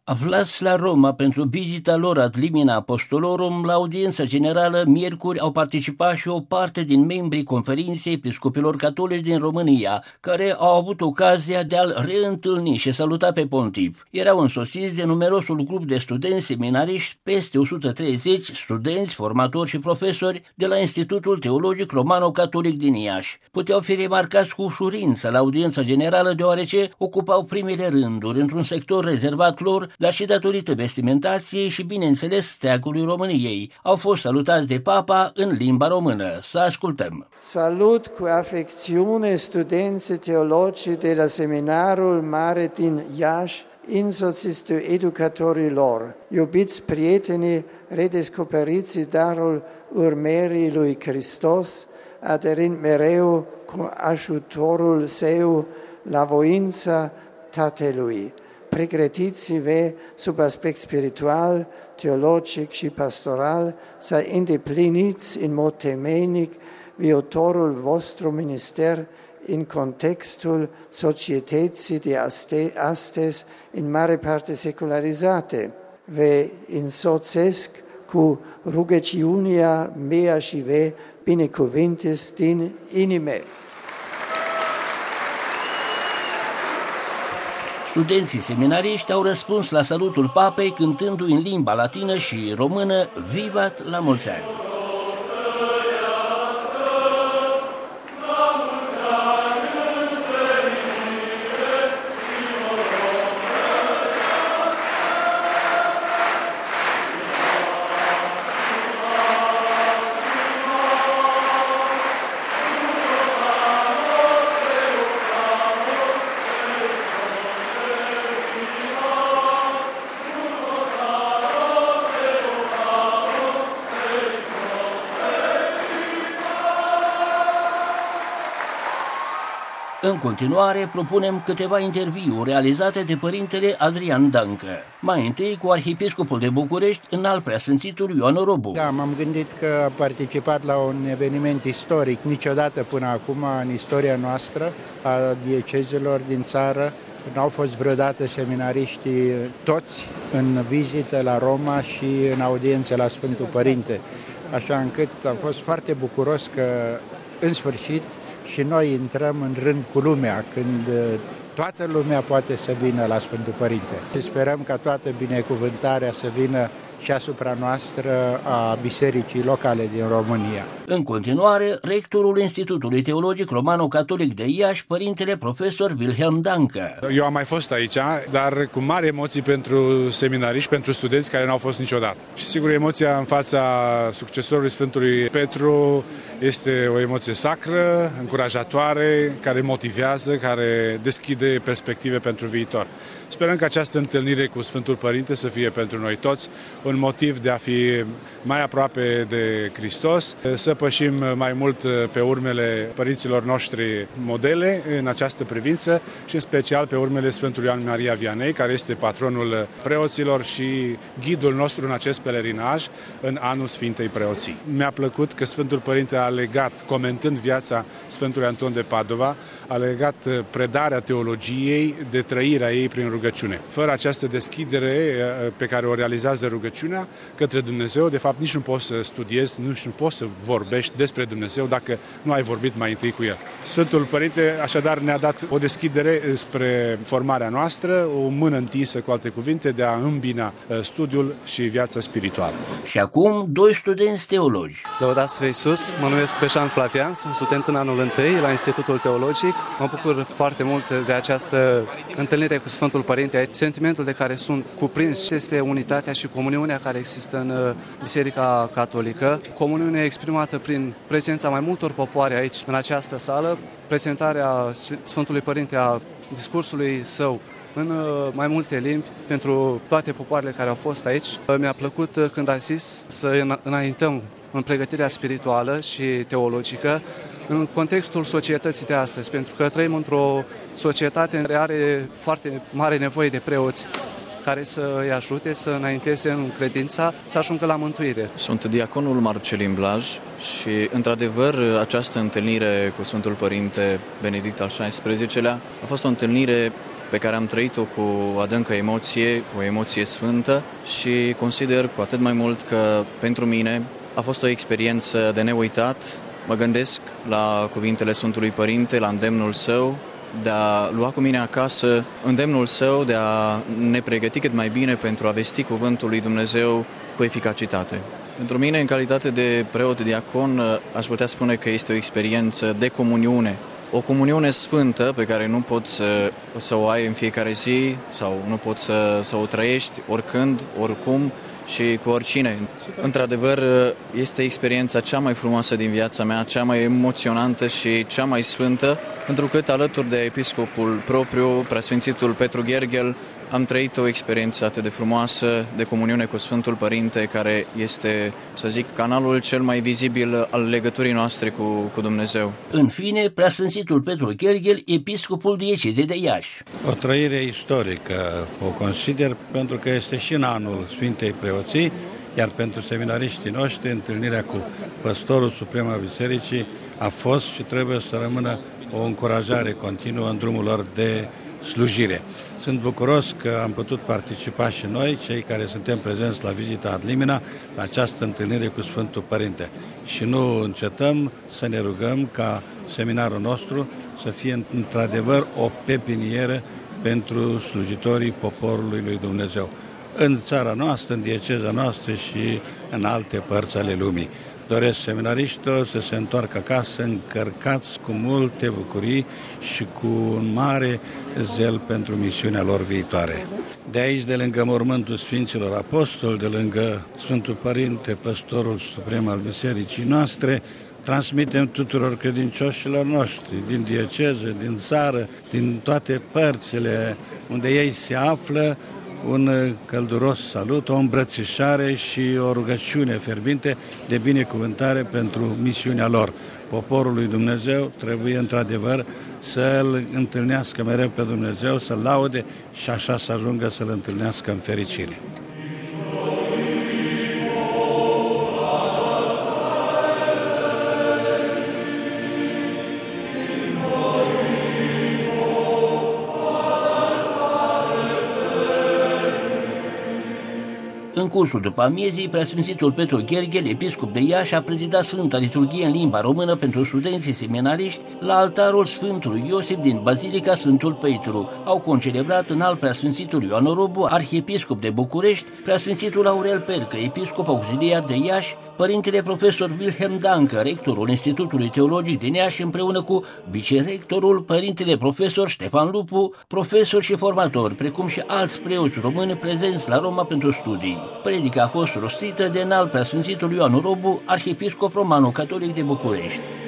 Aflați la Roma pentru vizita lor ad limina apostolorum, la audiența generală miercuri au participat și o parte din membrii Conferinței Episcopilor Catolici din România, care au avut ocazia de a-l reîntâlni și saluta pe pontif. Erau însoțiți de numerosul grup de studenți seminariști, peste 130 studenți, formatori și profesori de la Institutul Teologic Romano-Catolic din Iași. Puteau fi remarcați cu ușurință la audiența generală, deoarece ocupau primele rânduri într-un sector rezervat lor, dar și datorită vestimentației și, bineînțeles, steagului României. Au fost salutați de Papa în limba română. Să ascultăm. Salut cu afecțiune studenții teologi de la Seminarul Mare din Iași, însoțiți de educatorii lor. Iubiți prietenii, redescoperiți darul urmerii lui Hristos, aderind mereu cu ajutorul său la voința Tatălui. Pregătiți-vă sub aspect spiritual, teologic și pastoral să îndepliniți în mod temeinic viitorul vostru minister în contextul societății de astăzi, în mare parte secularizate. Vă însoțesc cu rugăciunea mea și vă binecuvintez din inimă. Studenții seminariști au răspuns la salutul Papei cântându-i în limba latină și română Vivat la mulți ani! În continuare, propunem câteva interviuri realizate de părintele Adrian Dancă. Mai întâi cu arhiepiscopul de București, înalt preasfințitul Ioan Orobu. Da, m-am gândit că a participat la un eveniment istoric, niciodată până acum în istoria noastră a diecezelor din țară. N-au fost vreodată seminariștii toți în vizită la Roma și în audiențe la Sfântul Părinte, așa încât am fost foarte bucuros că în sfârșit și noi intrăm în rând cu lumea, când toată lumea poate să vină la Sfântul Părinte. Și sperăm ca toată binecuvântarea să vină și asupra noastră a bisericii locale din România. În continuare, rectorul Institutului Teologic Romano-Catolic de Iași, părintele profesor Wilhelm Dancă. Eu am mai fost aici, dar cu mari emoții pentru seminariști, pentru studenți care n-au fost niciodată. Și sigur, emoția în fața succesorului Sfântului Petru este o emoție sacră, încurajatoare, care motivează, care deschide perspective pentru viitor. Sperăm că această întâlnire cu Sfântul Părinte să fie pentru noi toți un motiv de a fi mai aproape de Hristos, să pășim mai mult pe urmele părinților noștri modele în această privință și în special pe urmele Sfântului Ioan Maria Vianney, care este patronul preoților și ghidul nostru în acest pelerinaj în anul Sfintei Preoții. Mi-a plăcut că Sfântul Părinte a legat, comentând viața Sfântului Anton de Padova, a legat predarea teologiei de trăirea ei prin rugăciune. Fără această deschidere pe care o realizează rugăciunea către Dumnezeu, de fapt nici nu poți să studiezi, nici nu poți să vorbești despre Dumnezeu dacă nu ai vorbit mai întâi cu El. Sfântul Părinte așadar ne-a dat o deschidere spre formarea noastră, o mână întinsă, cu alte cuvinte, de a îmbina studiul și viața spirituală. Și acum, doi studenți teologi. Lăudați pe Iisus, mă numesc Peșan Flavian, sunt student în anul 1 la Institutul Teologic. Mă bucur foarte mult de această întâlnire cu Sfântul Părinte. Sentimentul de care sunt cuprins este unitatea și comuniunea care există în Biserica Catolică. Comuniunea exprimată prin prezența mai multor popoare aici, în această sală, prezentarea Sfântului Părinte a discursului său în mai multe limbi pentru toate popoarele care au fost aici. Mi-a plăcut când a zis să înaintăm în pregătirea spirituală și teologică în contextul societății de astăzi, pentru că trăim într-o societate care are foarte mare nevoie de preoți care să îi ajute să înainteze în credința, să ajungă la mântuire. Sunt diaconul Marcelin Blaj și, într-adevăr, această întâlnire cu Sfântul Părinte Benedict al XVI-lea a fost o întâlnire pe care am trăit-o cu adâncă emoție, o emoție sfântă și consider cu atât mai mult că pentru mine a fost o experiență de neuitat. Mă gândesc la cuvintele Sfântului Părinte, la îndemnul său de a lua cu mine acasă, îndemnul său de a ne pregăti cât mai bine pentru a vesti cuvântul lui Dumnezeu cu eficacitate. Pentru mine, în calitate de preot diacon, aș putea spune că este o experiență de comuniune. O comuniune sfântă pe care nu poți să o ai în fiecare zi sau nu poți să o trăiești oricând, oricum și cu oricine. Într-adevăr, este experiența cea mai frumoasă din viața mea, cea mai emoționantă și cea mai sfântă, întrucât alături de episcopul propriu, preasfințitul Petru Gherghel, am trăit o experiență atât de frumoasă de comuniune cu Sfântul Părinte, care este, să zic, canalul cel mai vizibil al legăturii noastre cu Dumnezeu. În fine, preasfințitul Petru Gherghel, episcopul diecezei de Iași. O trăire istorică o consider, pentru că este și în anul Sfintei Preoții, iar pentru seminariștii noștri, întâlnirea cu Păstorul Suprem al Bisericii a fost și trebuie să rămână o încurajare continuă în drumul lor de slujire. Sunt bucuros că am putut participa și noi, cei care suntem prezenți la vizita ad limina, la această întâlnire cu Sfântul Părinte. Și nu încetăm să ne rugăm ca seminarul nostru să fie într-adevăr o pepinieră pentru slujitorii poporului lui Dumnezeu. În țara noastră, în dieceza noastră și în alte părți ale lumii. Doresc seminariștilor să se întoarcă acasă încărcați cu multe bucurii și cu un mare zel pentru misiunea lor viitoare. De aici, de lângă mormântul Sfinților Apostoli, de lângă Sfântul Părinte, Păstorul Suprem al Bisericii noastre, transmitem tuturor credincioșilor noștri, din dieceză, din țară, din toate părțile unde ei se află, un călduros salut, o îmbrățișare și o rugăciune fierbinte de binecuvântare pentru misiunea lor. Poporul lui Dumnezeu trebuie într-adevăr să-L întâlnească mereu pe Dumnezeu, să-L laude și așa să ajungă să-L întâlnească în fericire. În cursul după amiezii, preasfințitul Petru Gherghel, episcop de Iași, a prezidat Sfânta Liturghie în limba română pentru studenții seminariști la altarul Sfântului Iosif din Bazilica Sfântul Petru. Au concelebrat înalt preasfințitul Ioan Orobu, arhiepiscop de București, preasfințitul Aurel Percă, episcop auxiliar de Iași, părintele profesor Wilhelm Dancă, rectorul Institutului Teologic din Iași, împreună cu vicerectorul, părintele profesor Ștefan Lupu, profesori și formatori, precum și alți preoți români prezenți la Roma pentru studii. Predica a fost rostită de înalt preasfințitul Ioan Orobu, arhiepiscop romano-catolic de București.